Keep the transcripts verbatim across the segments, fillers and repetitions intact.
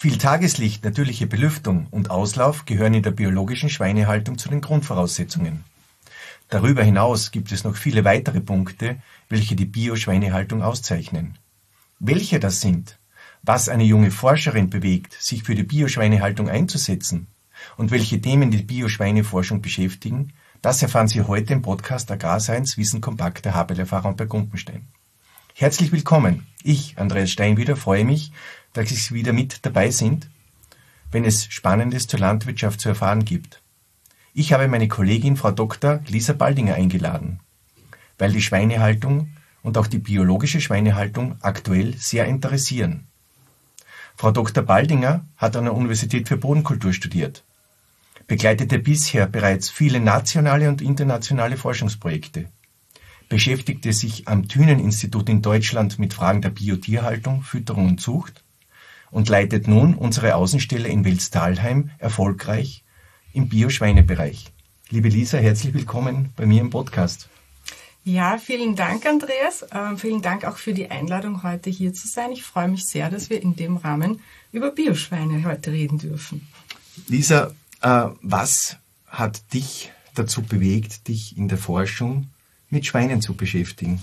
Viel Tageslicht, natürliche Belüftung und Auslauf gehören in der biologischen Schweinehaltung zu den Grundvoraussetzungen. Darüber hinaus gibt es noch viele weitere Punkte, welche die Bio-Schweinehaltung auszeichnen. Welche das sind, was eine junge Forscherin bewegt, sich für die Bio-Schweinehaltung einzusetzen und welche Themen die Bio-Schweineforschung beschäftigen, das erfahren Sie heute im Podcast Agrarscience Wissen kompakt der Haberl-Erfahrung bei Gumpenstein. Herzlich willkommen. Ich, Andreas Steinwieder, freue mich, dass Sie wieder mit dabei sind, wenn es Spannendes zur Landwirtschaft zu erfahren gibt. Ich habe meine Kollegin Frau Doktor Lisa Baldinger eingeladen, weil die Schweinehaltung und auch die biologische Schweinehaltung aktuell sehr interessieren. Frau Doktor Baldinger hat an der Universität für Bodenkultur studiert, begleitete bisher bereits viele nationale und internationale Forschungsprojekte, beschäftigte sich am Thünen-Institut in Deutschland mit Fragen der Biotierhaltung, Fütterung und Zucht und leitet nun unsere Außenstelle in Welztalheim erfolgreich im Bio-Schweinebereich. Liebe Lisa, herzlich willkommen bei mir im Podcast. Ja, vielen Dank, Andreas. Äh, vielen Dank auch für die Einladung, heute hier zu sein. Ich freue mich sehr, dass wir in dem Rahmen über Bioschweine heute reden dürfen. Lisa, äh, was hat dich dazu bewegt, dich in der Forschung mit Schweinen zu beschäftigen?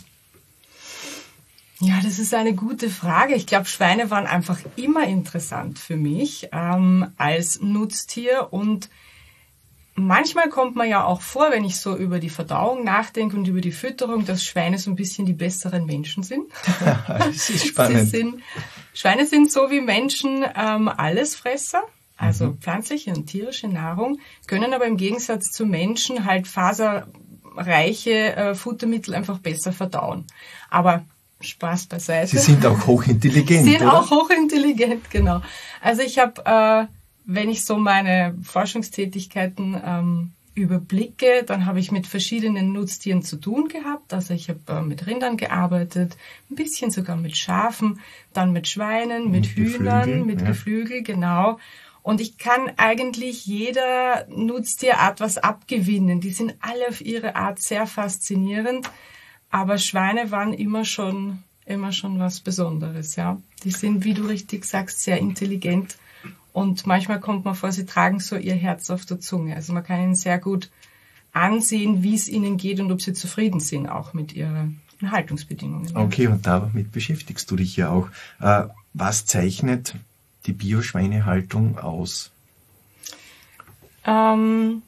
Ja, das ist eine gute Frage. Ich glaube, Schweine waren einfach immer interessant für mich ähm, als Nutztier und manchmal kommt man ja auch vor, wenn ich so über die Verdauung nachdenke und über die Fütterung, dass Schweine so ein bisschen die besseren Menschen sind. Das ist spannend. Sie sind, Schweine sind so wie Menschen ähm, Allesfresser, also mhm. pflanzliche und tierische Nahrung, können aber im Gegensatz zu Menschen halt faserreiche äh, Futtermittel einfach besser verdauen. Aber Spaß beiseite. Sie sind auch hochintelligent, Sie sind oder? auch hochintelligent, genau. Also ich habe, äh, wenn ich so meine Forschungstätigkeiten ähm, überblicke, dann habe ich mit verschiedenen Nutztieren zu tun gehabt. Also ich habe äh, mit Rindern gearbeitet, ein bisschen sogar mit Schafen, dann mit Schweinen, mit, mit Hühnern, Geflügel, mit ja. Geflügel, genau. Und ich kann eigentlich jeder Nutztierart was abgewinnen. Die sind alle auf ihre Art sehr faszinierend. Aber Schweine waren immer schon, immer schon was Besonderes, ja. Die sind, wie du richtig sagst, sehr intelligent und manchmal kommt man vor, sie tragen so ihr Herz auf der Zunge. Also man kann ihnen sehr gut ansehen, wie es ihnen geht und ob sie zufrieden sind, auch mit ihren Haltungsbedingungen. Okay, und damit beschäftigst du dich ja auch. Äh, was zeichnet die Bio-Schweinehaltung aus? Ähm...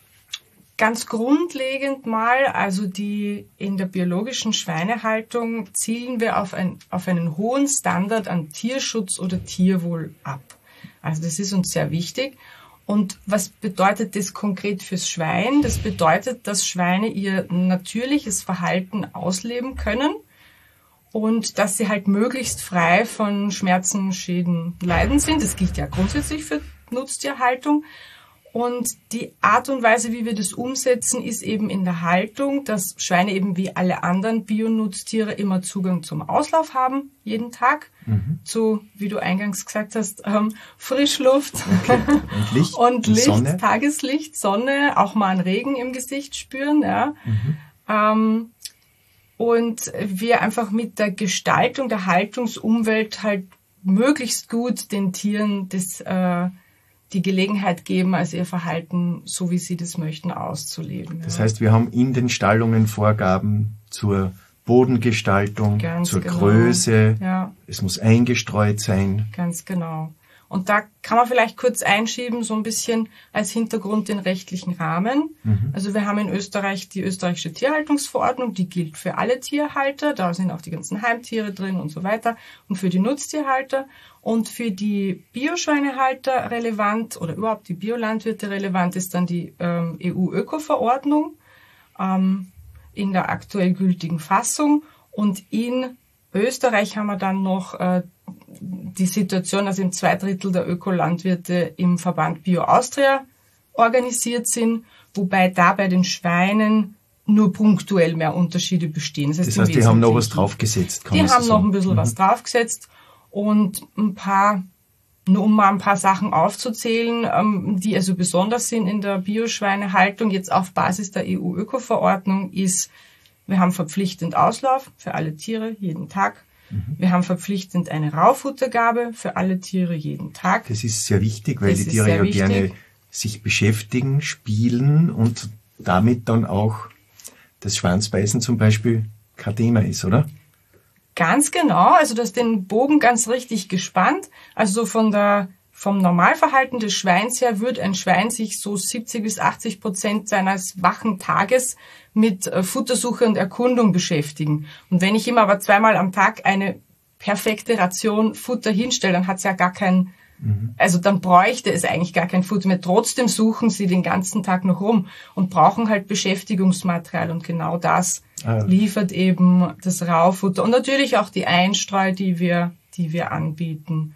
Ganz grundlegend mal, also die in der biologischen Schweinehaltung zielen wir auf, ein, auf einen hohen Standard an Tierschutz oder Tierwohl ab. Also das ist uns sehr wichtig. Und was bedeutet das konkret fürs Schwein? Das bedeutet, dass Schweine ihr natürliches Verhalten ausleben können und dass sie halt möglichst frei von Schmerzen, Schäden, Leiden sind. Das gilt ja grundsätzlich für Nutztierhaltung. Und die Art und Weise, wie wir das umsetzen, ist eben in der Haltung, dass Schweine eben wie alle anderen Bionutztiere immer Zugang zum Auslauf haben, jeden Tag, mhm. zu, wie du eingangs gesagt hast, ähm, Frischluft okay. und Licht, und Licht Sonne. Tageslicht, Sonne, auch mal einen Regen im Gesicht spüren. Ja. Mhm. Ähm, und wir einfach mit der Gestaltung der Haltungsumwelt halt möglichst gut den Tieren das äh, die Gelegenheit geben, also ihr Verhalten, so wie sie das möchten, auszuleben. Das heißt, wir haben in den Stallungen Vorgaben zur Bodengestaltung, Ganz zur genau. Größe. Ja. Es muss eingestreut sein. Ganz genau. Und da kann man vielleicht kurz einschieben, so ein bisschen als Hintergrund den rechtlichen Rahmen. Mhm. Also wir haben in Österreich die österreichische Tierhaltungsverordnung, die gilt für alle Tierhalter. Da sind auch die ganzen Heimtiere drin und so weiter. Und für die Nutztierhalter. Und für die Bioschweinehalter relevant oder überhaupt die Biolandwirte relevant ist dann die ähm, E U-Öko-Verordnung ähm, in der aktuell gültigen Fassung. Und in Österreich haben wir dann noch äh, die Situation, dass eben zwei Drittel der Ökolandwirte im Verband Bio Austria organisiert sind, wobei da bei den Schweinen nur punktuell mehr Unterschiede bestehen. Das heißt, das heißt die haben noch was draufgesetzt. Die haben noch ein bisschen mhm. was draufgesetzt und ein paar, nur um mal ein paar Sachen aufzuzählen, die also besonders sind in der Bioschweinehaltung, jetzt auf Basis der E U-Öko-Verordnung, ist, wir haben verpflichtend Auslauf für alle Tiere jeden Tag. Mhm. Wir haben verpflichtend eine Raufuttergabe für alle Tiere jeden Tag. Das ist sehr wichtig, weil das die Tiere ja wichtig. gerne sich beschäftigen, spielen und damit dann auch das Schwanzbeißen zum Beispiel kein Thema ist, oder? Ganz genau, also du hast den Bogen ganz richtig gespannt. Also von der, vom Normalverhalten des Schweins her wird ein Schwein sich so siebzig bis achtzig Prozent seines wachen Tages mit äh, Futtersuche und Erkundung beschäftigen. Und wenn ich ihm aber zweimal am Tag eine perfekte Ration Futter hinstelle, dann hat es ja gar kein, mhm. also dann bräuchte es eigentlich gar kein Futter mehr. Trotzdem suchen sie den ganzen Tag noch rum und brauchen halt Beschäftigungsmaterial und genau das ah. liefert eben das Raufutter und natürlich auch die Einstreu, die wir, die wir anbieten.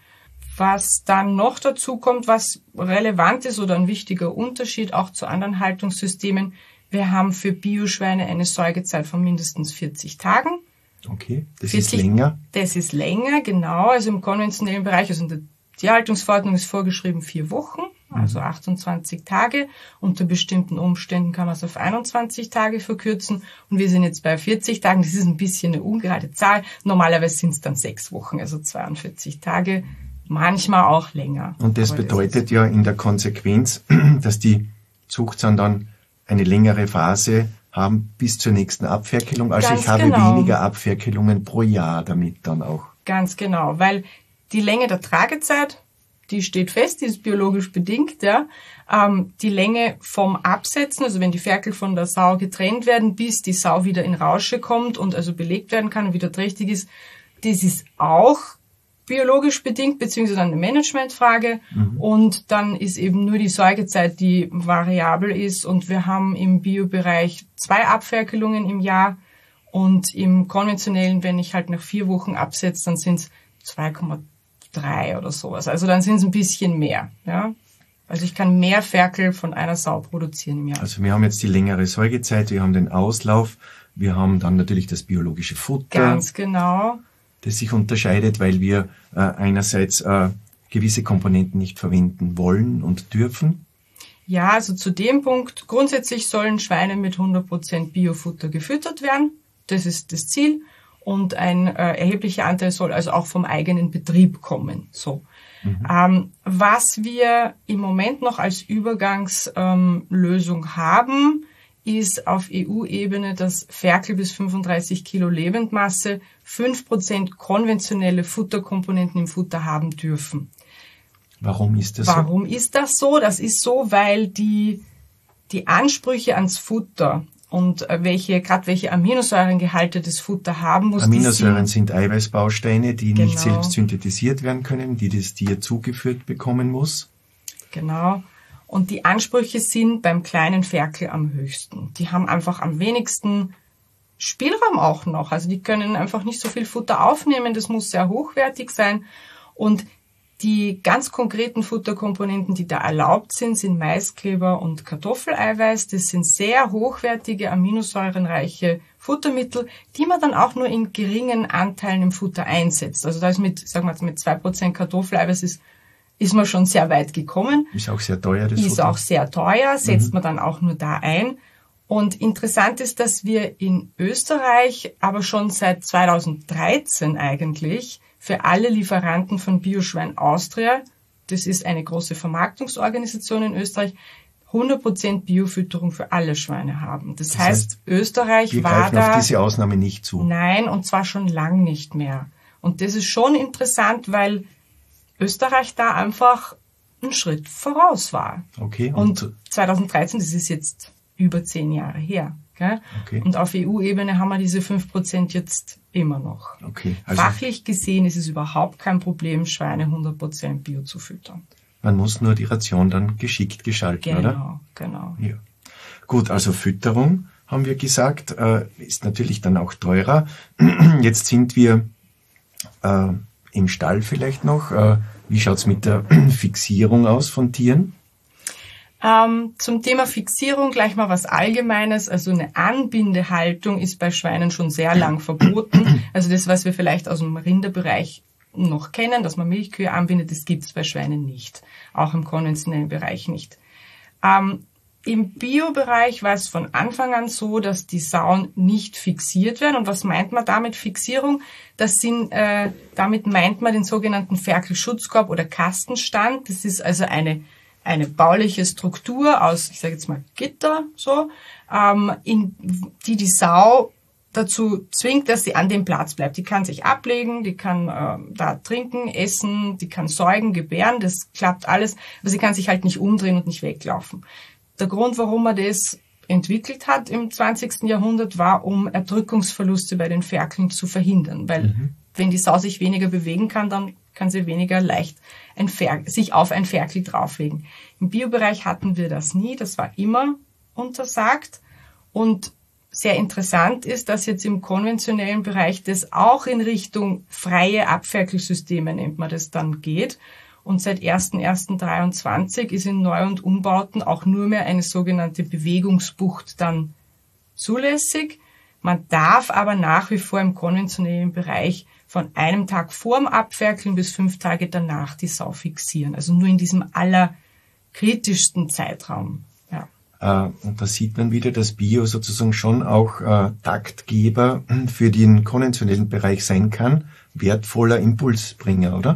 Was dann noch dazu kommt, was relevant ist oder ein wichtiger Unterschied auch zu anderen Haltungssystemen, wir haben für Bioschweine eine Säugezeit von mindestens vierzig Tagen. Okay, das vierzig, ist länger? Das ist länger, genau. Also im konventionellen Bereich, also in der Tierhaltungsverordnung ist vorgeschrieben vier Wochen, also achtundzwanzig Tage. Unter bestimmten Umständen kann man es auf einundzwanzig Tage verkürzen. Und wir sind jetzt bei vierzig Tagen. Das ist ein bisschen eine ungerade Zahl. Normalerweise sind es dann sechs Wochen, also zweiundvierzig Tage. Manchmal auch länger. Und das bedeutet ja in der Konsequenz, dass die Zuchtsauen dann eine längere Phase haben bis zur nächsten Abferkelung. Also Ganz ich habe genau. weniger Abferkelungen pro Jahr damit dann auch. Ganz genau, weil die Länge der Tragezeit, die steht fest, die ist biologisch bedingt. Ja. Ähm, die Länge vom Absetzen, also wenn die Ferkel von der Sau getrennt werden, bis die Sau wieder in Rausche kommt und also belegt werden kann und wieder trächtig ist, das ist auch biologisch bedingt, beziehungsweise eine Managementfrage. Mhm. Und dann ist eben nur die Säugezeit, die variabel ist. Und wir haben im Biobereich zwei Abferkelungen im Jahr. Und im konventionellen, wenn ich halt nach vier Wochen absetze, dann sind es zwei Komma drei oder sowas. Also dann sind es ein bisschen mehr. Ja? Also ich kann mehr Ferkel von einer Sau produzieren im Jahr. Also wir haben jetzt die längere Säugezeit, wir haben den Auslauf, wir haben dann natürlich das biologische Futter. Ganz genau. Das sich unterscheidet, weil wir äh, einerseits äh, gewisse Komponenten nicht verwenden wollen und dürfen. Ja, also zu dem Punkt, grundsätzlich sollen Schweine mit hundert Prozent Biofutter gefüttert werden. Das ist das Ziel. Und ein äh, erheblicher Anteil soll also auch vom eigenen Betrieb kommen. So. Mhm. Ähm, was wir im Moment noch als Übergangslösung ähm, haben, ist auf E U-Ebene, dass Ferkel bis fünfunddreißig Kilo Lebendmasse fünf Prozent konventionelle Futterkomponenten im Futter haben dürfen. Warum ist das so? Warum ist das so? Das ist so, weil die, die Ansprüche ans Futter und welche, gerade welche Aminosäurengehalte das Futter haben muss. Aminosäuren sind, sind Eiweißbausteine, die genau. nicht selbst synthetisiert werden können, die das Tier zugeführt bekommen muss. Genau. Und die Ansprüche sind beim kleinen Ferkel am höchsten. Die haben einfach am wenigsten Spielraum auch noch. Also die können einfach nicht so viel Futter aufnehmen. Das muss sehr hochwertig sein. Und die ganz konkreten Futterkomponenten, die da erlaubt sind, sind Maiskleber und Kartoffeleiweiß. Das sind sehr hochwertige, aminosäurenreiche Futtermittel, die man dann auch nur in geringen Anteilen im Futter einsetzt. Also da ist mit, sagen wir jetzt mit zwei Prozent Kartoffeleiweiß ist ist man schon sehr weit gekommen. Ist auch sehr teuer, das Ist Futter. auch sehr teuer, setzt mhm. man dann auch nur da ein. Und interessant ist, dass wir in Österreich aber schon seit zweitausenddreizehn eigentlich für alle Lieferanten von Bioschwein Austria, das ist eine große Vermarktungsorganisation in Österreich, hundert Prozent Biofütterung für alle Schweine haben. Das, das heißt, heißt, Österreich wir war greifen da... auf diese Ausnahme nicht zu. Nein, und zwar schon lang nicht mehr. Und das ist schon interessant, weil Österreich da einfach einen Schritt voraus war. Okay. Und, und zweitausenddreizehn, das ist jetzt über zehn Jahre her. Gell? Okay. Und auf E U-Ebene haben wir diese fünf Prozent jetzt immer noch. Okay. Also fachlich gesehen ist es überhaupt kein Problem, Schweine hundert Prozent Bio zu füttern. Man muss nur die Ration dann geschickt gestalten, genau, oder? Genau, genau. Ja. Gut, also Fütterung, haben wir gesagt, äh, ist natürlich dann auch teurer. Jetzt sind wir äh, im Stall vielleicht noch. Äh, wie schaut's mit der Fixierung aus von Tieren? Ähm, zum Thema Fixierung gleich mal was Allgemeines. Also eine Anbindehaltung ist bei Schweinen schon sehr lang verboten. Also das, was wir vielleicht aus dem Rinderbereich noch kennen, dass man Milchkühe anbindet, das gibt's bei Schweinen nicht. Auch im konventionellen Bereich nicht. Ähm, Im Bio-Bereich war es von Anfang an so, dass die Sauen nicht fixiert werden. Und was meint man damit Fixierung? Das sind, äh, damit meint man den sogenannten Ferkelschutzkorb oder Kastenstand. Das ist also eine eine bauliche Struktur aus, ich sage jetzt mal Gitter, so, ähm, in die die Sau dazu zwingt, dass sie an dem Platz bleibt. Die kann sich ablegen, die kann äh, da trinken, essen, die kann säugen, gebären, das klappt alles, aber sie kann sich halt nicht umdrehen und nicht weglaufen. Der Grund, warum man das entwickelt hat im zwanzigsten Jahrhundert, war, um Erdrückungsverluste bei den Ferkeln zu verhindern, weil mhm. wenn die Sau sich weniger bewegen kann, dann kann sie weniger leicht ein Fer- sich auf ein Ferkel drauflegen. Im Biobereich hatten wir das nie, das war immer untersagt. Und sehr interessant ist, dass jetzt im konventionellen Bereich das auch in Richtung freie Abferkelsysteme, nennt man das dann, geht. Und seit erster erster dreiundzwanzig ist in Neu- und Umbauten auch nur mehr eine sogenannte Bewegungsbucht dann zulässig. Man darf aber nach wie vor im konventionellen Bereich von einem Tag vorm Abferkeln bis fünf Tage danach die Sau fixieren. Also nur in diesem allerkritischsten Zeitraum. Ja. Äh, und da sieht man wieder, dass Bio sozusagen schon auch äh, Taktgeber für den konventionellen Bereich sein kann, wertvoller Impulsbringer, oder?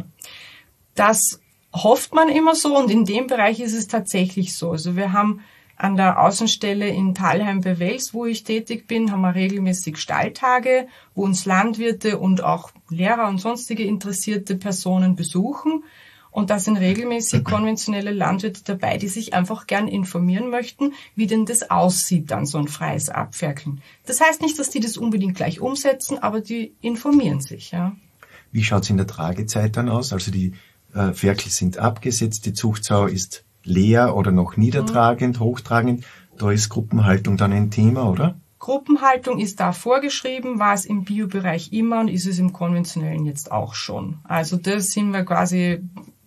Das hofft man immer so und in dem Bereich ist es tatsächlich so. Also wir haben an der Außenstelle in Thalheim bei Wels, wo ich tätig bin, haben wir regelmäßig Stalltage, wo uns Landwirte und auch Lehrer und sonstige interessierte Personen besuchen. Und da sind regelmäßig konventionelle Landwirte dabei, die sich einfach gern informieren möchten, wie denn das aussieht, dann so ein freies Abferkeln. Das heißt nicht, dass die das unbedingt gleich umsetzen, aber die informieren sich. Ja. Wie schaut's in der Tragezeit dann aus? Also die äh, Ferkel sind abgesetzt, die Zuchtsau ist leer oder noch niedertragend, mhm. hochtragend. Da ist Gruppenhaltung dann ein Thema, oder? Gruppenhaltung ist da vorgeschrieben, war es im Biobereich immer und ist es im konventionellen jetzt auch schon. Also das sind wir quasi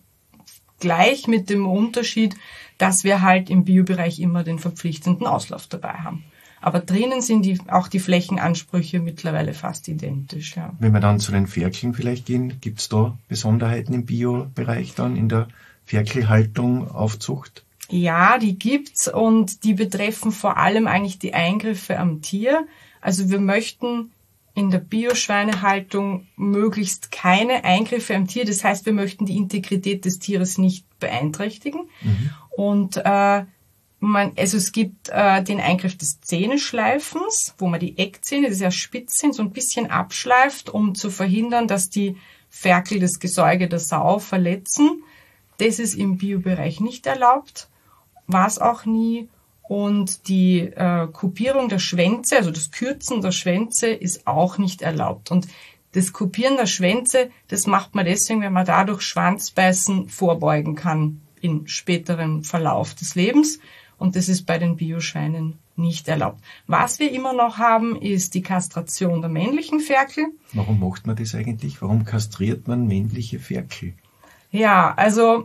gleich mit dem Unterschied, dass wir halt im Biobereich immer den verpflichtenden Auslauf dabei haben. Aber drinnen sind die, auch die Flächenansprüche mittlerweile fast identisch. Ja. Wenn wir dann zu den Ferkeln vielleicht gehen, gibt's da Besonderheiten im Biobereich dann in der Ferkelhaltung, Aufzucht? Ja, die gibt's und die betreffen vor allem eigentlich die Eingriffe am Tier. Also wir möchten in der Bioschweinehaltung möglichst keine Eingriffe am Tier. Das heißt, wir möchten die Integrität des Tieres nicht beeinträchtigen. Mhm. Und äh, man, also es gibt äh, den Eingriff des Zähneschleifens, wo man die Eckzähne, die sehr spitz sind, so ein bisschen abschleift, um zu verhindern, dass die Ferkel das Gesäuge der Sau verletzen. Das ist im Biobereich nicht erlaubt, war es auch nie. Und die äh, Kupierung der Schwänze, also das Kürzen der Schwänze, ist auch nicht erlaubt. Und das Kupieren der Schwänze, das macht man deswegen, wenn man dadurch Schwanzbeißen vorbeugen kann im späteren Verlauf des Lebens. Und das ist bei den Bioschweinen nicht erlaubt. Was wir immer noch haben, ist die Kastration der männlichen Ferkel. Warum macht man das eigentlich? Warum kastriert man männliche Ferkel? Ja, also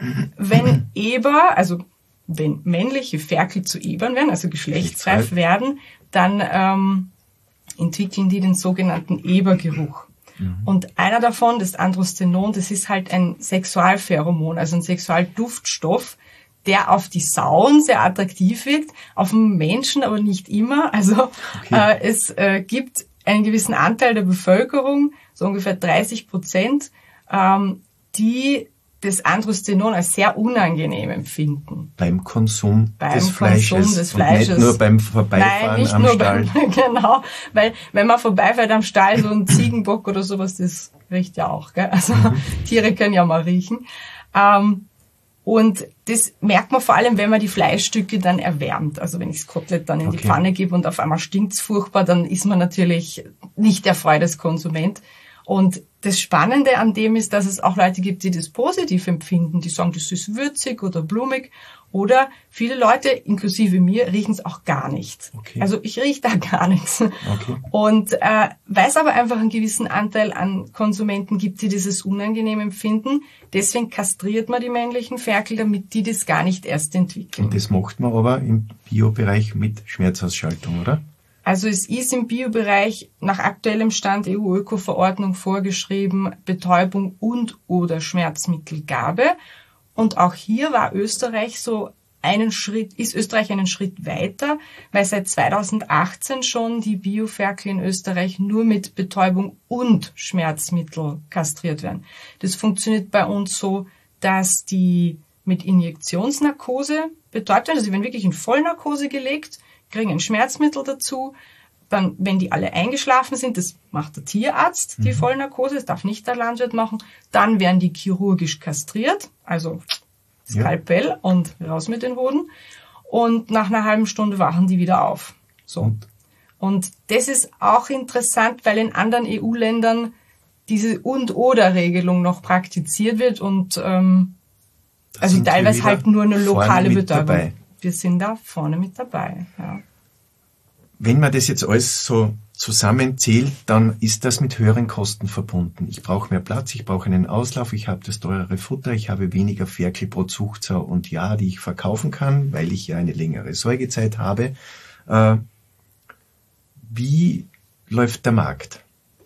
wenn Eber, also wenn männliche Ferkel zu Ebern werden, also geschlechtsreif werden, dann ähm, entwickeln die den sogenannten Ebergeruch. Mhm. Und einer davon, das Androstenon, das ist halt ein Sexualpheromon, also ein Sexualduftstoff, der auf die Sauen sehr attraktiv wirkt, auf den Menschen aber nicht immer. Also okay. äh, es äh, gibt einen gewissen Anteil der Bevölkerung, so ungefähr dreißig Prozent, ähm, die das Androstenon als sehr unangenehm empfinden. Beim Konsum beim des Konsum Fleisches. Des Fleisches. Und nicht nur beim Vorbeifahren Nein, nicht am nur Stall. Beim, genau, weil wenn man vorbeifährt am Stall, so ein Ziegenbock oder sowas, das riecht ja auch. Gell? Also mhm. Tiere können ja mal riechen. Ähm, und das merkt man vor allem, wenn man die Fleischstücke dann erwärmt. Also wenn ich das Kotelett dann in okay. die Pfanne gebe und auf einmal stinkt's furchtbar, dann ist man natürlich nicht der Freudeskonsument. Und das Spannende an dem ist, dass es auch Leute gibt, die das positiv empfinden. Die sagen, das ist würzig oder blumig. Oder viele Leute, inklusive mir, riechen es auch gar nicht. Okay. Also ich rieche da gar nichts. Okay. Und äh, weil es aber einfach einen gewissen Anteil an Konsumenten gibt, die dieses unangenehm empfinden, deswegen kastriert man die männlichen Ferkel, damit die das gar nicht erst entwickeln. Und das macht man aber im Biobereich mit Schmerzausschaltung, oder? Also es ist im Biobereich nach aktuellem Stand E U-Öko-Verordnung vorgeschrieben, Betäubung und oder Schmerzmittelgabe. Und auch hier war Österreich so einen Schritt, ist Österreich einen Schritt weiter, weil seit zweitausendachtzehn schon die Bioferkel in Österreich nur mit Betäubung und Schmerzmittel kastriert werden. Das funktioniert bei uns so, dass die mit Injektionsnarkose betäubt werden, also sie werden wirklich in Vollnarkose gelegt, kriegen ein Schmerzmittel dazu. Dann, wenn die alle eingeschlafen sind, das macht der Tierarzt, die mhm. Vollnarkose, das darf nicht der Landwirt machen, dann werden die chirurgisch kastriert, also Skalpell ja. und raus mit den Hoden. Und nach einer halben Stunde wachen die wieder auf. So. Und, und das ist auch interessant, weil in anderen E U-Ländern diese Und-Oder-Regelung noch praktiziert wird und ähm, also teilweise halt nur eine lokale Betäubung. Dabei. Wir sind da vorne mit dabei, ja. Wenn man das jetzt alles so zusammenzählt, dann ist das mit höheren Kosten verbunden. Ich brauche mehr Platz, ich brauche einen Auslauf, ich habe das teurere Futter, ich habe weniger Ferkel pro Zuchtsau und Jahr, die ich verkaufen kann, weil ich ja eine längere Säugezeit habe. Äh, wie läuft der Markt?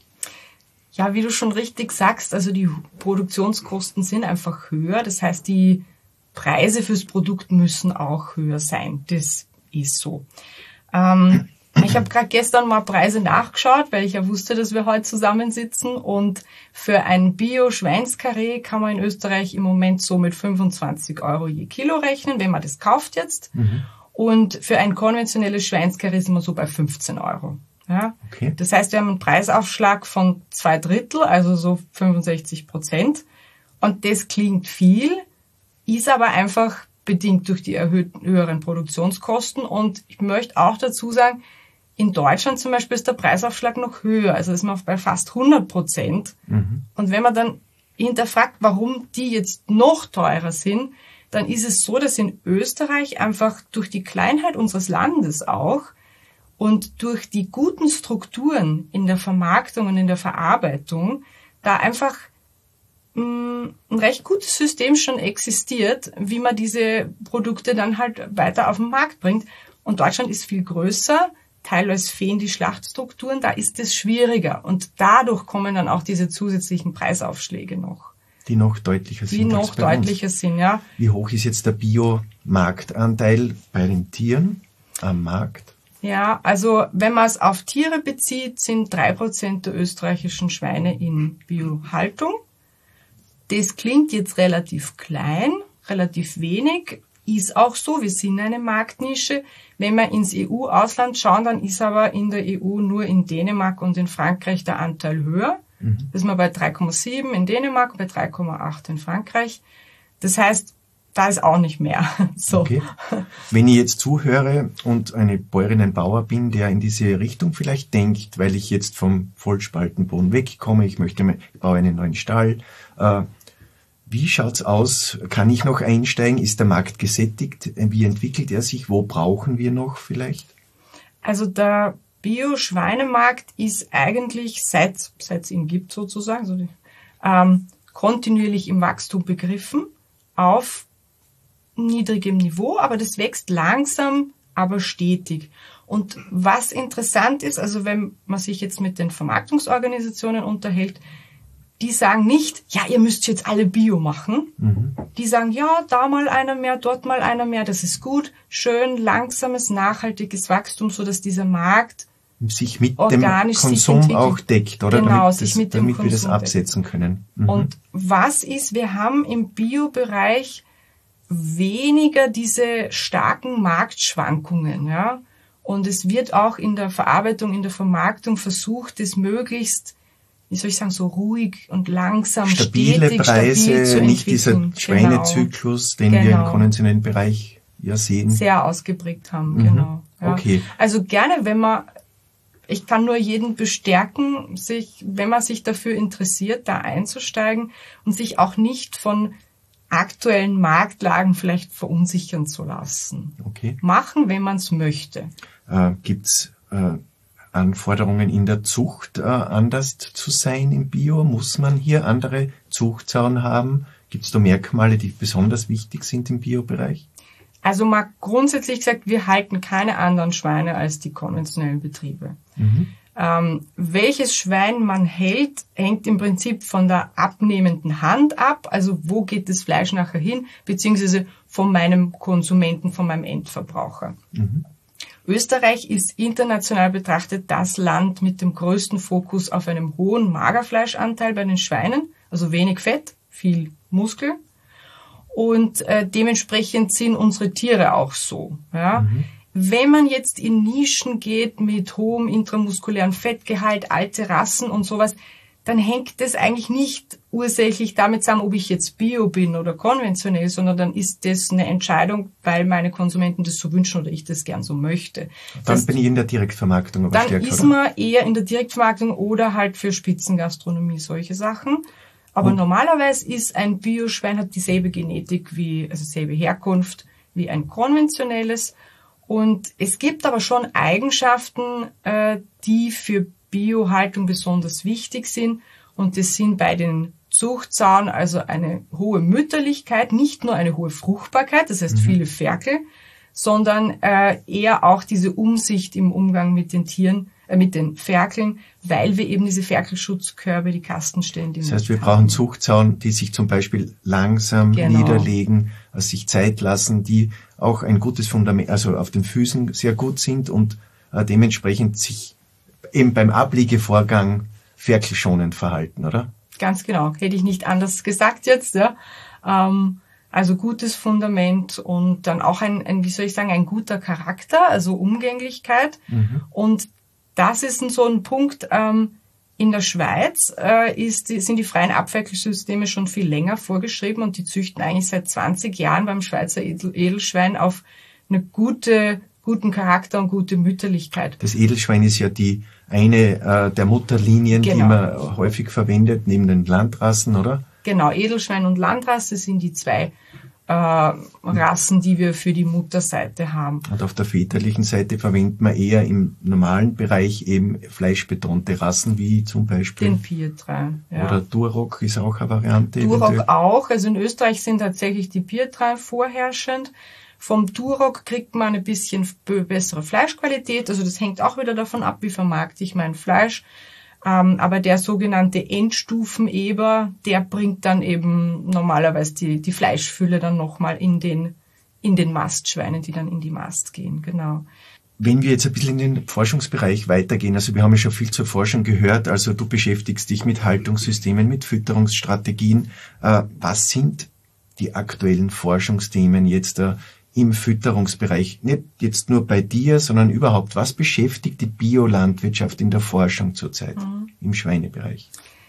Ja, wie du schon richtig sagst, also die Produktionskosten sind einfach höher. Das heißt, die Preise fürs Produkt müssen auch höher sein. Das ist so. Ähm, Ich habe gerade gestern mal Preise nachgeschaut, weil ich ja wusste, dass wir heute zusammensitzen. Und für ein Bio-Schweinskarree kann man in Österreich im Moment so mit fünfundzwanzig Euro je Kilo rechnen, wenn man das kauft jetzt. Mhm. Und für ein konventionelles Schweinskarree sind wir so bei fünfzehn Euro. Ja? Okay. Das heißt, wir haben einen Preisaufschlag von zwei Drittel, also so fünfundsechzig Prozent. Und das klingt viel, ist aber einfach bedingt durch die erhöhten, höheren Produktionskosten. Und ich möchte auch dazu sagen, in Deutschland zum Beispiel ist der Preisaufschlag noch höher, also ist man bei fast hundert Prozent. Mhm. Und wenn man dann hinterfragt, warum die jetzt noch teurer sind, dann ist es so, dass in Österreich einfach durch die Kleinheit unseres Landes auch und durch die guten Strukturen in der Vermarktung und in der Verarbeitung da einfach mh, ein recht gutes System schon existiert, wie man diese Produkte dann halt weiter auf den Markt bringt. Und Deutschland ist viel größer. Teilweise fehlen die Schlachtstrukturen, da ist es schwieriger. Und dadurch kommen dann auch diese zusätzlichen Preisaufschläge noch. Die noch deutlicher sind. Die noch deutlicher sind, ja. Wie hoch ist jetzt der Biomarktanteil bei den Tieren am Markt? Ja, also wenn man es auf Tiere bezieht, sind drei Prozent der österreichischen Schweine in Biohaltung. Das klingt jetzt relativ klein, relativ wenig. Ist auch so, wir sind eine Marktnische. Wenn wir ins E U-Ausland schauen, dann ist aber in der E U nur in Dänemark und in Frankreich der Anteil höher. Mhm. Da sind wir bei drei Komma sieben in Dänemark und bei drei Komma acht in Frankreich. Das heißt, da ist auch nicht mehr. So. Okay. Wenn ich jetzt zuhöre und eine Bäuerin, ein Bauer bin, der in diese Richtung vielleicht denkt, weil ich jetzt vom Vollspaltenboden wegkomme, ich möchte, ich baue einen neuen Stall, äh, wie schaut's aus? Kann ich noch einsteigen? Ist der Markt gesättigt? Wie entwickelt er sich? Wo brauchen wir noch vielleicht? Also der Bio-Schweinemarkt ist eigentlich, seit seit es ihn gibt sozusagen, so die, ähm, kontinuierlich im Wachstum begriffen, auf niedrigem Niveau, aber das wächst langsam, aber stetig. Und was interessant ist, also wenn man sich jetzt mit den Vermarktungsorganisationen unterhält, die sagen nicht, ja, ihr müsst jetzt alle Bio machen. Mhm. Die sagen, ja, da mal einer mehr, dort mal einer mehr, das ist gut, schön, langsames, nachhaltiges Wachstum, so dass dieser Markt sich mit dem Konsum auch deckt, oder? Genau, damit sich das, mit dem damit Konsum wir das absetzen deckt. können. Mhm. Und was ist, wir haben im Bio-Bereich weniger diese starken Marktschwankungen, ja. Und es wird auch in der Verarbeitung, in der Vermarktung versucht, es möglichst, wie soll ich sagen, so ruhig und langsam, stabile stetig, Preise, stabil zu nicht dieser entwickeln. Schweinezyklus, den Genau. wir im konventionellen Bereich ja sehen. Sehr ausgeprägt haben, Mhm. genau. Ja. Okay. Also gerne, wenn man, ich kann nur jeden bestärken, sich, wenn man sich dafür interessiert, da einzusteigen und sich auch nicht von aktuellen Marktlagen vielleicht verunsichern zu lassen. Okay. Machen, wenn man es möchte. Äh, gibt's äh, Anforderungen in der Zucht, äh, anders zu sein im Bio? Muss man hier andere Zuchtsauen haben? Gibt es da Merkmale, die besonders wichtig sind im Bio-Bereich? Also mal grundsätzlich gesagt, wir halten keine anderen Schweine als die konventionellen Betriebe. Mhm. Ähm, welches Schwein man hält, hängt im Prinzip von der abnehmenden Hand ab, also wo geht das Fleisch nachher hin, beziehungsweise von meinem Konsumenten, von meinem Endverbraucher. Mhm. Österreich ist international betrachtet das Land mit dem größten Fokus auf einem hohen Magerfleischanteil bei den Schweinen, also wenig Fett, viel Muskel. Und äh, dementsprechend sind unsere Tiere auch so. Ja. Mhm. Wenn man jetzt in Nischen geht mit hohem intramuskulären Fettgehalt, alte Rassen und sowas, dann hängt das eigentlich nicht ursächlich damit zusammen, ob ich jetzt Bio bin oder konventionell, sondern dann ist das eine Entscheidung, weil meine Konsumenten das so wünschen oder ich das gern so möchte. Dann das, bin ich in der Direktvermarktung. Aber dann stärker, ist oder? man eher in der Direktvermarktung oder halt für Spitzengastronomie, solche Sachen. Aber und normalerweise ist ein Bioschwein, hat dieselbe Genetik wie, also dieselbe Herkunft wie ein konventionelles. Und es gibt aber schon Eigenschaften, äh, die für Biohaltung besonders wichtig sind. Und das sind bei den Zuchtsauen also eine hohe Mütterlichkeit, nicht nur eine hohe Fruchtbarkeit, das heißt mhm. viele Ferkel, sondern äh, eher auch diese Umsicht im Umgang mit den Tieren, äh, mit den Ferkeln, weil wir eben diese Ferkelschutzkörbe, die Kasten stellen. Die das heißt, wir haben. brauchen Zuchtsauen, die sich zum Beispiel langsam genau. niederlegen, also sich Zeit lassen, die auch ein gutes Fundament, also auf den Füßen sehr gut sind und äh, dementsprechend sich eben beim Abliegevorgang ferkelschonend verhalten, oder? Ganz genau. Hätte ich nicht anders gesagt jetzt, ja. Ähm, also gutes Fundament und dann auch ein, ein, wie soll ich sagen, ein guter Charakter, also Umgänglichkeit. Mhm. Und das ist so ein Punkt, ähm, in der Schweiz äh, ist, sind die freien Abferkelsysteme schon viel länger vorgeschrieben und die züchten eigentlich seit zwanzig Jahren beim Schweizer Edel, Edelschwein auf eine gute, guten Charakter und gute Mütterlichkeit. Das Edelschwein ist ja die eine äh, der Mutterlinien, genau. die man häufig verwendet, neben den Landrassen, oder? Genau, Edelschwein und Landrasse sind die zwei äh, Rassen, die wir für die Mutterseite haben. Und auf der väterlichen Seite verwendet man eher im normalen Bereich eben fleischbetonte Rassen, wie zum Beispiel den Pietrain. Ja. Oder Duroc ist auch eine Variante. Duroc eventuell. Auch, also in Österreich sind tatsächlich die Pietrain vorherrschend. Vom Duroc kriegt man ein bisschen bessere Fleischqualität, also das hängt auch wieder davon ab, wie vermarkte ich mein Fleisch. Ähm, aber der sogenannte Endstufeneber, der bringt dann eben normalerweise die, die Fleischfülle dann nochmal in den, in den Mastschweinen, die dann in die Mast gehen, genau. Wenn wir jetzt ein bisschen in den Forschungsbereich weitergehen, also wir haben ja schon viel zur Forschung gehört, also du beschäftigst dich mit Haltungssystemen, mit Fütterungsstrategien. Äh, was sind die aktuellen Forschungsthemen jetzt da im Fütterungsbereich? Nicht jetzt nur bei dir, sondern überhaupt. Was beschäftigt die Biolandwirtschaft in der Forschung zurzeit mhm. im Schweinebereich?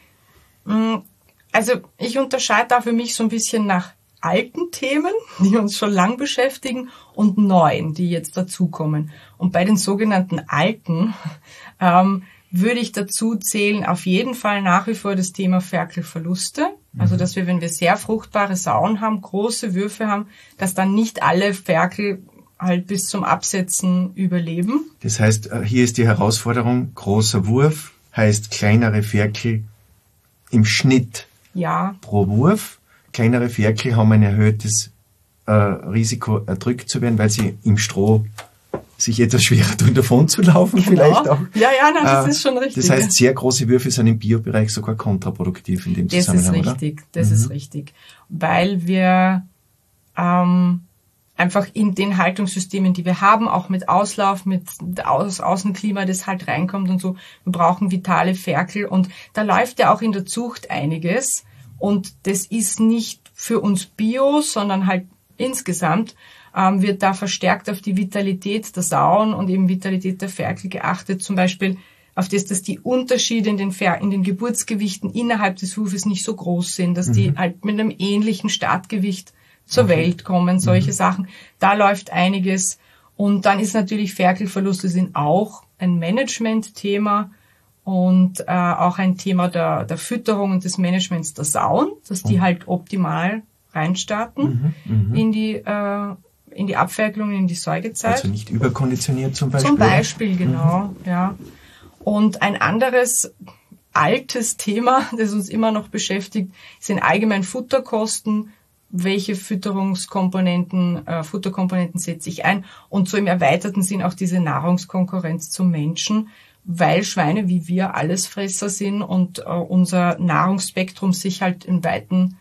Also ich unterscheide da für mich so ein bisschen nach alten Themen, die uns schon lang beschäftigen, und neuen, die jetzt dazukommen. Und bei den sogenannten alten ähm, würde ich dazu zählen, auf jeden Fall nach wie vor das Thema Ferkelverluste. Also, dass wir, wenn wir sehr fruchtbare Sauen haben, große Würfe haben, dass dann nicht alle Ferkel halt bis zum Absetzen überleben. Das heißt, hier ist die Herausforderung, großer Wurf heißt kleinere Ferkel im Schnitt ja. pro Wurf. Kleinere Ferkel haben ein erhöhtes äh, Risiko, erdrückt zu werden, weil sie im Stroh sich etwas schwerer tun, davon zu laufen, genau. vielleicht auch. Ja, ja, nein, das äh, ist schon richtig. Das heißt, sehr große Würfe sind im Biobereich sogar kontraproduktiv in dem das Zusammenhang, Das ist richtig, oder? das mhm. ist richtig. Weil wir ähm, einfach in den Haltungssystemen, die wir haben, auch mit Auslauf, mit Aus- Außenklima, das halt reinkommt und so, wir brauchen vitale Ferkel und da läuft ja auch in der Zucht einiges und das ist nicht für uns Bio, sondern halt insgesamt ähm, wird da verstärkt auf die Vitalität der Sauen und eben Vitalität der Ferkel geachtet, zum Beispiel auf das, dass die Unterschiede in den, Fer- in den Geburtsgewichten innerhalb des Hufes nicht so groß sind, dass mhm. die halt mit einem ähnlichen Startgewicht zur okay. Welt kommen, solche mhm. Sachen. Da läuft einiges. Und dann ist natürlich Ferkelverluste sind auch ein Management-Thema und äh, auch ein Thema der, der Fütterung und des Managements der Sauen, dass die halt optimal reinstarten mhm. Mhm. in die äh, in die Abferkelung, in die Säugezeit. Also nicht überkonditioniert zum Beispiel? Zum Beispiel, genau, mhm. ja. Und ein anderes altes Thema, das uns immer noch beschäftigt, sind allgemein Futterkosten. Welche Fütterungskomponenten, äh, Futterkomponenten setze ich ein? Und so im erweiterten Sinn auch diese Nahrungskonkurrenz zum Menschen, weil Schweine wie wir Allesfresser sind und äh, unser Nahrungsspektrum sich halt in weiten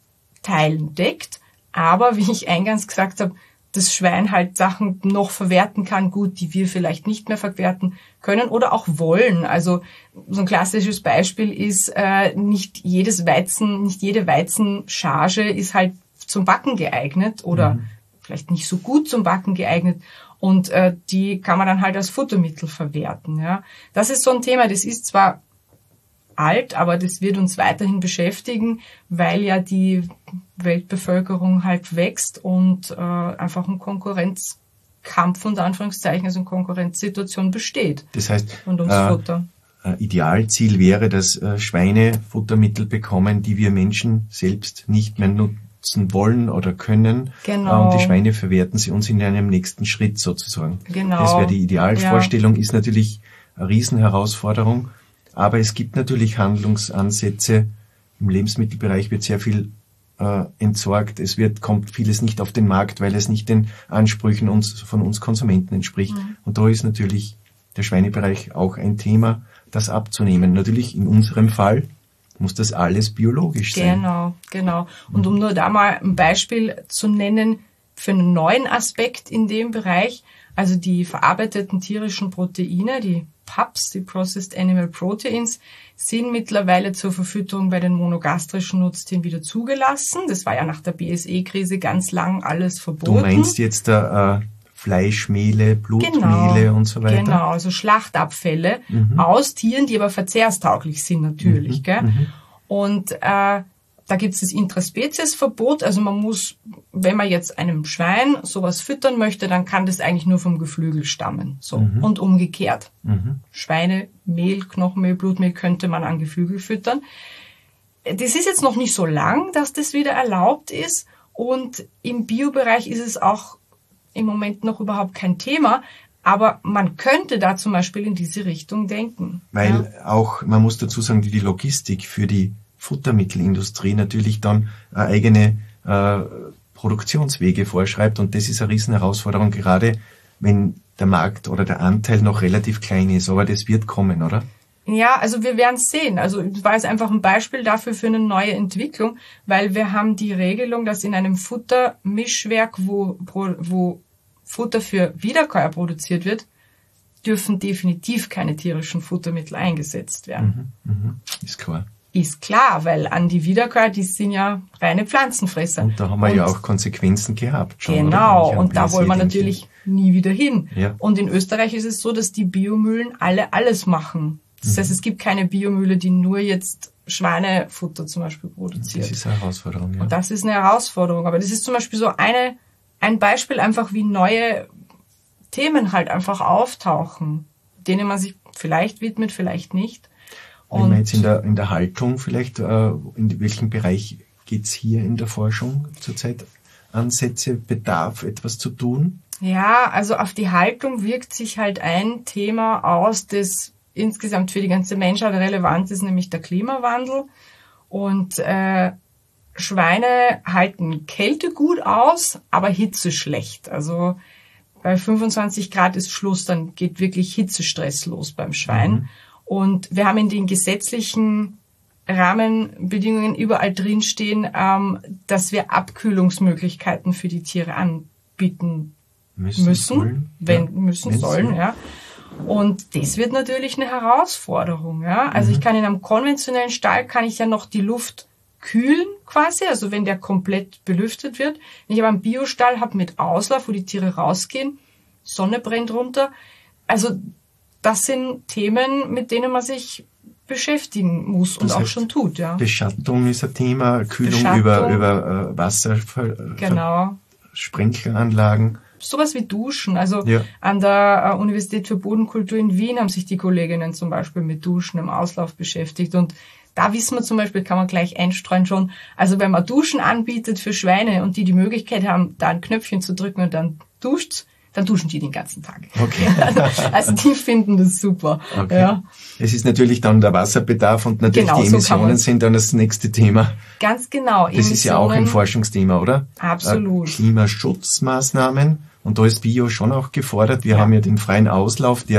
Teilen deckt. Aber wie ich eingangs gesagt habe, das Schwein halt Sachen noch verwerten kann, gut, die wir vielleicht nicht mehr verwerten können oder auch wollen. Also so ein klassisches Beispiel ist, äh, nicht jedes Weizen, nicht jede Weizencharge ist halt zum Backen geeignet oder mhm. vielleicht nicht so gut zum Backen geeignet. Und äh, die kann man dann halt als Futtermittel verwerten. Ja, das ist so ein Thema, das ist zwar alt, aber das wird uns weiterhin beschäftigen, weil ja die Weltbevölkerung halt wächst und äh, einfach ein Konkurrenzkampf unter Anführungszeichen, also eine Konkurrenzsituation besteht. Das heißt, und ums äh, Futter. Idealziel wäre, dass äh, Schweine Futtermittel bekommen, die wir Menschen selbst nicht mehr nutzen wollen oder können. Genau. Und die Schweine verwerten sie uns in einem nächsten Schritt sozusagen. Genau. Das wäre die Idealvorstellung, ja. Ist natürlich eine Riesenherausforderung. Aber es gibt natürlich Handlungsansätze. Im Lebensmittelbereich wird sehr viel äh, entsorgt. Es wird, kommt vieles nicht auf den Markt, weil es nicht den Ansprüchen uns, von uns Konsumenten entspricht. Mhm. Und da ist natürlich der Schweinebereich auch ein Thema, das abzunehmen. Natürlich in unserem Fall muss das alles biologisch sein. Genau, genau. Und um nur da mal ein Beispiel zu nennen für einen neuen Aspekt in dem Bereich, also die verarbeiteten tierischen Proteine, die P A Ps, die Processed Animal Proteins, sind mittlerweile zur Verfütterung bei den monogastrischen Nutztieren wieder zugelassen. Das war ja nach der B S E-Krise ganz lang alles verboten. Du meinst jetzt äh, Fleischmehle, Blutmehle genau, und so weiter? Genau, also Schlachtabfälle mhm. aus Tieren, die aber verzehrstauglich sind natürlich. Mhm. Gell? Mhm. Und äh, da gibt es das Intraspezies-Verbot, also man muss, wenn man jetzt einem Schwein sowas füttern möchte, dann kann das eigentlich nur vom Geflügel stammen, so mhm. und umgekehrt. Mhm. Schweinemehl, Knochenmehl, Blutmehl könnte man an Geflügel füttern. Das ist jetzt noch nicht so lang, dass das wieder erlaubt ist und im Biobereich ist es auch im Moment noch überhaupt kein Thema, aber man könnte da zum Beispiel in diese Richtung denken. Weil ja. auch, man muss dazu sagen, die Logistik für die Futtermittelindustrie natürlich dann eigene äh, Produktionswege vorschreibt und das ist eine Riesenherausforderung, gerade wenn der Markt oder der Anteil noch relativ klein ist, aber das wird kommen, oder? Ja, also wir werden es sehen. Also das war jetzt einfach ein Beispiel dafür für eine neue Entwicklung, weil wir haben die Regelung, dass in einem Futtermischwerk, wo, wo Futter für Wiederkäuer produziert wird, dürfen definitiv keine tierischen Futtermittel eingesetzt werden. Mhm, mhm, ist klar. Ist klar, weil an die Wiederkäuer, die sind ja reine Pflanzenfresser. Und da haben wir und ja auch Konsequenzen gehabt schon. Genau, und da wollen wir natürlich nie wieder hin. Ja. Und in Österreich ist es so, dass die Biomühlen alle alles machen. Das mhm. heißt, es gibt keine Biomühle, die nur jetzt Schweinefutter zum Beispiel produziert. Das ist eine Herausforderung, ja. Und das ist eine Herausforderung. Aber das ist zum Beispiel so eine, ein Beispiel einfach, wie neue Themen halt einfach auftauchen, denen man sich vielleicht widmet, vielleicht nicht. Wenn man jetzt in der, in der Haltung vielleicht, äh, in welchem Bereich geht's hier in der Forschung zurzeit? Ansätze, Bedarf, etwas zu tun? Ja, also auf die Haltung wirkt sich halt ein Thema aus, das insgesamt für die ganze Menschheit relevant ist, nämlich der Klimawandel. Und äh, Schweine halten Kälte gut aus, aber Hitze schlecht. Also bei fünfundzwanzig Grad ist Schluss, dann geht wirklich Hitzestress los beim Schwein. Mhm. Und wir haben in den gesetzlichen Rahmenbedingungen überall drinstehen, ähm, dass wir Abkühlungsmöglichkeiten für die Tiere anbieten müssen, müssen sollen, wenn ja. müssen Menschen. sollen, ja. Und das wird natürlich eine Herausforderung, ja. Also mhm. ich kann in einem konventionellen Stall kann ich ja noch die Luft kühlen quasi, also wenn der komplett belüftet wird. Wenn ich aber einen Biostall habe mit Auslauf, wo die Tiere rausgehen, Sonne brennt runter, also das sind Themen, mit denen man sich beschäftigen muss und das auch schon tut, ja. Beschattung ist ein Thema, Kühlung über, über äh, Wasser, genau. Sprenkleranlagen. Sowas wie Duschen. Also ja. an der äh, Universität für Bodenkultur in Wien haben sich die Kolleginnen zum Beispiel mit Duschen im Auslauf beschäftigt. Und da wissen wir zum Beispiel, kann man gleich einstreuen schon, also wenn man Duschen anbietet für Schweine und die die Möglichkeit haben, da ein Knöpfchen zu drücken und dann duscht's, dann duschen die den ganzen Tag. Okay. Also die finden das super. Okay. Ja. Es ist natürlich dann der Wasserbedarf und natürlich genau, die Emissionen so sind dann das nächste Thema. Ganz genau. Das Emissionen, ist ja auch ein Forschungsthema, oder? Absolut. Äh, Klimaschutzmaßnahmen und da ist Bio schon auch gefordert. Wir ja. haben ja den freien Auslauf, der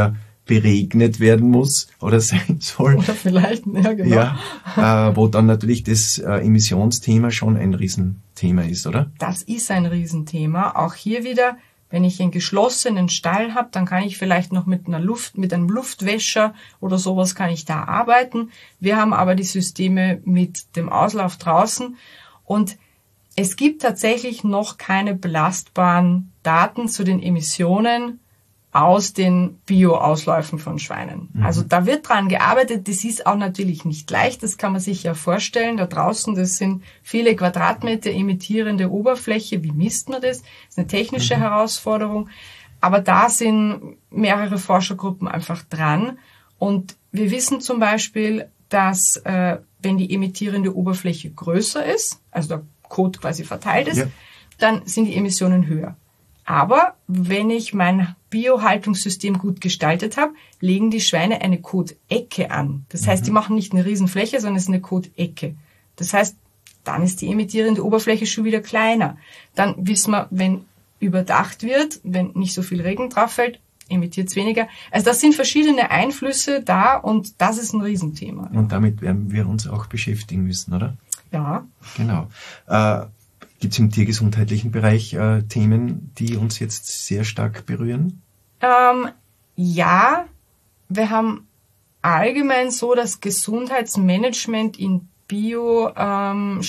beregnet werden muss oder sein soll. Oder vielleicht, ja genau. Ja, äh, wo dann natürlich das äh, Emissionsthema schon ein Riesenthema ist, oder? Das ist ein Riesenthema. Auch hier wieder, wenn ich einen geschlossenen Stall habe, dann kann ich vielleicht noch mit einer Luft, mit einem Luftwäscher oder sowas kann ich da arbeiten. Wir haben aber die Systeme mit dem Auslauf draußen und es gibt tatsächlich noch keine belastbaren Daten zu den Emissionen aus den Bio-Ausläufen von Schweinen. Mhm. Also da wird dran gearbeitet. Das ist auch natürlich nicht leicht. Das kann man sich ja vorstellen. Da draußen, das sind viele Quadratmeter emittierende Oberfläche. Wie misst man das? Das ist eine technische mhm. Herausforderung. Aber da sind mehrere Forschergruppen einfach dran. Und wir wissen zum Beispiel, dass äh, wenn die emittierende Oberfläche größer ist, also der Kot quasi verteilt ist, ja. dann sind die Emissionen höher. Aber wenn ich mein Biohaltungssystem gut gestaltet habe, legen die Schweine eine Kotecke an. Das heißt, mhm. die machen nicht eine Riesenfläche, sondern es ist eine Kotecke. Das heißt, dann ist die emittierende Oberfläche schon wieder kleiner. Dann wissen wir, wenn überdacht wird, wenn nicht so viel Regen drauf fällt, emittiert es weniger. Also das sind verschiedene Einflüsse da und das ist ein Riesenthema. Und damit werden wir uns auch beschäftigen müssen, oder? Ja. Genau. Äh, Gibt es im tiergesundheitlichen Bereich äh, Themen, die uns jetzt sehr stark berühren? Ähm, ja, wir haben allgemein so, dass Gesundheitsmanagement in Bio ähm,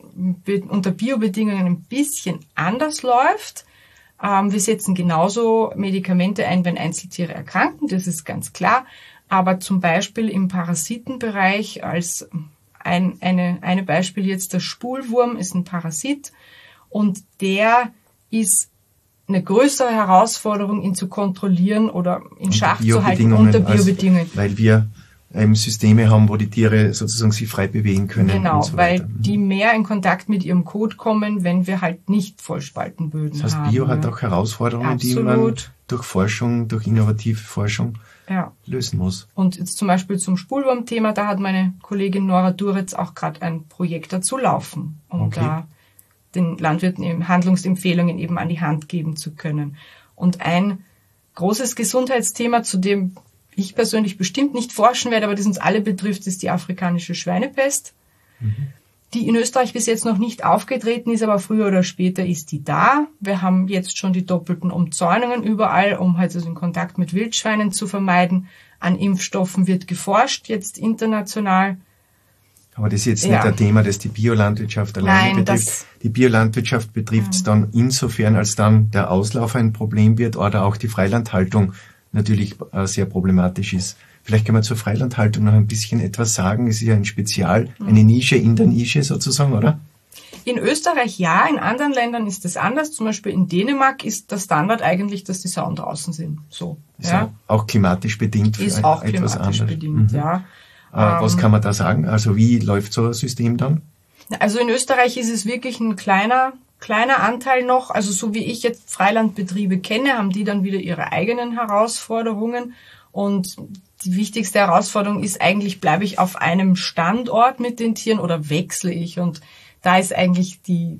unter Biobedingungen ein bisschen anders läuft. Ähm, wir setzen genauso Medikamente ein, wenn Einzeltiere erkranken, das ist ganz klar. Aber zum Beispiel im Parasitenbereich als Ein, eine, eine Beispiel jetzt, der Spulwurm ist ein Parasit und der ist eine größere Herausforderung, ihn zu kontrollieren oder in Schach zu halten unter Biobedingungen. Als, weil wir ähm, Systeme haben, wo die Tiere sozusagen sich frei bewegen können. Genau, und so weil die mehr in Kontakt mit ihrem Kot kommen, wenn wir halt nicht Vollspaltenböden haben. Das heißt, Bio haben, hat ja. auch Herausforderungen, Absolut. die man durch Forschung, durch innovative Forschung ja. lösen muss. Und jetzt zum Beispiel zum Spulwurm-Thema, da hat meine Kollegin Nora Duretz auch gerade ein Projekt dazu laufen, um okay. da den Landwirten eben Handlungsempfehlungen eben an die Hand geben zu können. Und ein großes Gesundheitsthema, zu dem ich persönlich bestimmt nicht forschen werde, aber das uns alle betrifft, ist die afrikanische Schweinepest, mhm. die in Österreich bis jetzt noch nicht aufgetreten ist, aber früher oder später ist die da. Wir haben jetzt schon die doppelten Umzäunungen überall, um halt also den Kontakt mit Wildschweinen zu vermeiden. An Impfstoffen wird geforscht, jetzt international. Aber das ist jetzt ja. nicht ein Thema, das die Biolandwirtschaft alleine Nein, betrifft. Das, die Biolandwirtschaft betrifft es ja. dann insofern, als dann der Auslauf ein Problem wird oder auch die Freilandhaltung natürlich äh, sehr problematisch ist. Vielleicht kann man zur Freilandhaltung noch ein bisschen etwas sagen. Es ist ja ein Spezial, eine Nische in der Nische sozusagen, oder? In Österreich ja, in anderen Ländern ist es anders. Zum Beispiel in Dänemark ist der Standard eigentlich, dass die Sauen draußen sind. So, ist ja. auch klimatisch bedingt. Ist ein, auch etwas klimatisch anders. bedingt, mhm. ja. Äh, was kann man da sagen? Also wie läuft so ein System dann? Also in Österreich ist es wirklich ein kleiner, kleiner Anteil noch. Also so wie ich jetzt Freilandbetriebe kenne, haben die dann wieder ihre eigenen Herausforderungen. Und die wichtigste Herausforderung ist eigentlich, bleibe ich auf einem Standort mit den Tieren oder wechsle ich? Und da ist eigentlich die,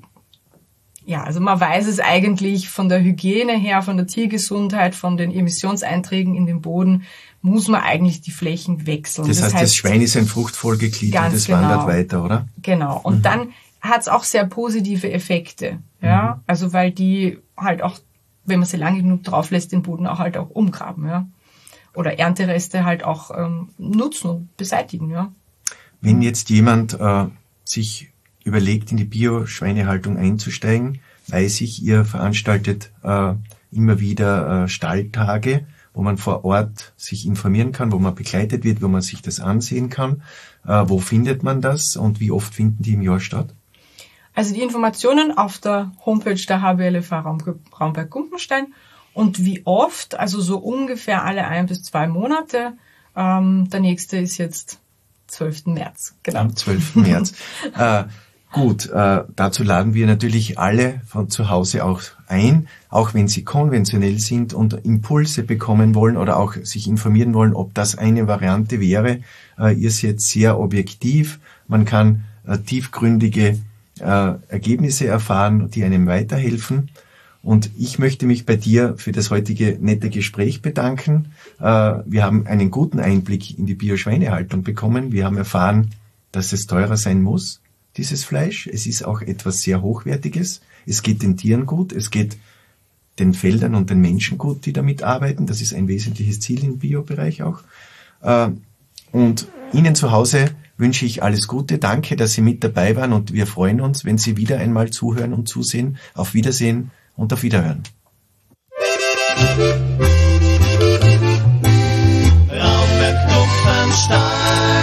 ja, also man weiß es eigentlich von der Hygiene her, von der Tiergesundheit, von den Emissionseinträgen in den Boden, muss man eigentlich die Flächen wechseln. Das, das heißt, heißt, das Schwein ist ein Fruchtfolgeglied und das genau, wandert weiter, oder? Genau. Und mhm. dann hat es auch sehr positive Effekte. Ja, mhm. also weil die halt auch, wenn man sie lange genug drauf lässt, den Boden auch halt auch umgraben, ja. Oder Erntereste halt auch ähm, nutzen und beseitigen, ja. Wenn jetzt jemand äh, sich überlegt, in die Bio-Schweinehaltung einzusteigen, weiß ich, ihr veranstaltet äh, immer wieder äh, Stalltage, wo man vor Ort sich informieren kann, wo man begleitet wird, wo man sich das ansehen kann. Äh, wo findet man das und wie oft finden die im Jahr statt? Also die Informationen auf der Homepage der H B L F A Raum, Raumberg-Gumpenstein und wie oft, also so ungefähr alle ein bis zwei Monate. Ähm, der nächste ist jetzt zwölften März. Genau. Am zwölften März. äh, Gut, äh, dazu laden wir natürlich alle von zu Hause auch ein, auch wenn sie konventionell sind und Impulse bekommen wollen oder auch sich informieren wollen, ob das eine Variante wäre. Äh, ihr seid sehr objektiv, man kann äh, tiefgründige äh, Ergebnisse erfahren, die einem weiterhelfen. Und ich möchte mich bei dir für das heutige nette Gespräch bedanken. Wir haben einen guten Einblick in die Bio-Schweinehaltung bekommen. Wir haben erfahren, dass es teurer sein muss, dieses Fleisch. Es ist auch etwas sehr Hochwertiges. Es geht den Tieren gut, es geht den Feldern und den Menschen gut, die damit arbeiten. Das ist ein wesentliches Ziel im Bio-Bereich auch. Und Ihnen zu Hause wünsche ich alles Gute. Danke, dass Sie mit dabei waren und wir freuen uns, wenn Sie wieder einmal zuhören und zusehen. Auf Wiedersehen und auf Wiederhören. Raum mit Kupfenstein.